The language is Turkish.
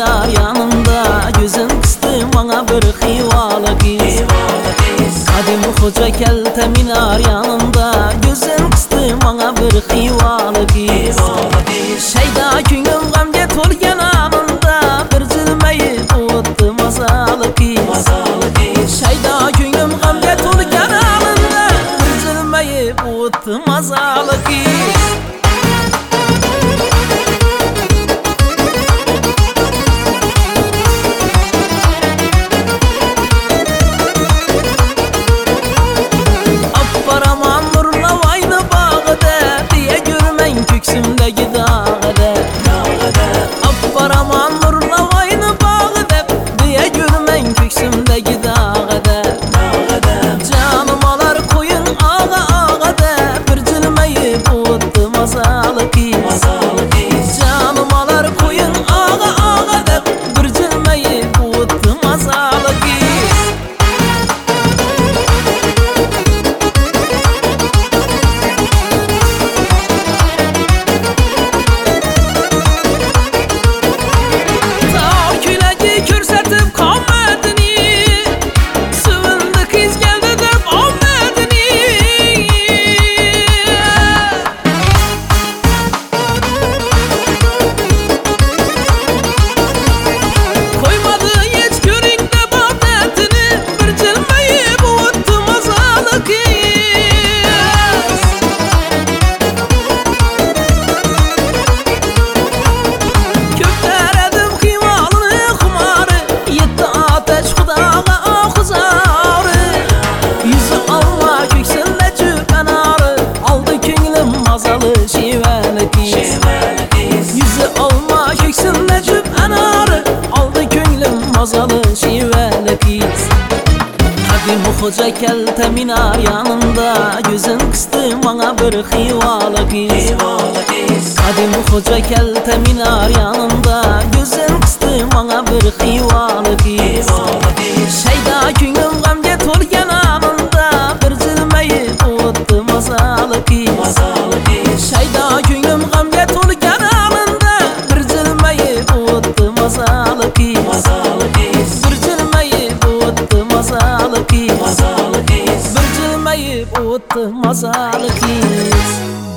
minar yanında gözün kıstı bana bir hivalı giz. Kadim hoca kelte minar yanında gözün kıstı bana bir hivalı giz. Şeyda günüm gamge tolgen anında bir zilmeyi tuttu mazalı giz. Şeyda günüm gamge tolgen anında bir zilmeyi tuttu mazalı giz. Köksümdeki dağda Apparaman nurla vayını bağda diye görmen köksümdeki dağda. Canım alar koyun ağa da bir cilmeyi tuttu mazalı giz. Canım alar koyun ağa da bir cilmeyi tuttu mazalı giz. Yüzü alma köksünde cüp enarı aldı könlüm mazalı şiveli kız. Kadim hoca kelte minar yanında gözün kıstı bana bir hivalı kız. Kadim hoca kelte minar yanında gözün kıstı bana bir hivalı kız. Şeyda günüm gamge tolgen anında bir zilmeyi tuttu mazalı kız. Şeyda günüm gamge tolgen anında bir zilmeyi tuttu mazalı kız. Bir zilmeyi tuttu mazalı kız. Bir zilmeyi tuttu mazalı kız.